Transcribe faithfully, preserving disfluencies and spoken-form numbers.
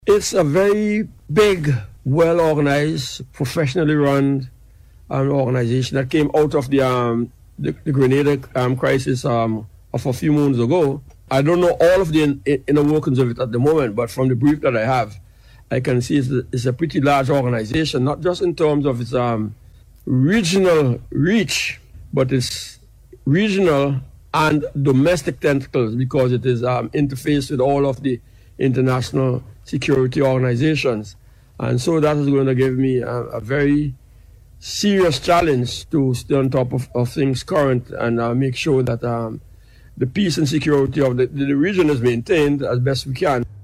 It's a very big, well-organized, professionally run um, organization that came out of the um, the, the Grenada um, crisis um, of a few months ago. I don't know all of the in, inner workings of it at the moment, but from the brief that I have, I can see it's a, it's a pretty large organization, not just in terms of its um, regional reach, but its regional and domestic tentacles, because it is um, interfaced with all of the international security organizations. And so that is going to give me a, a very serious challenge to stay on top of, of things current and uh, make sure that um, the peace and security of the, the region is maintained as best we can.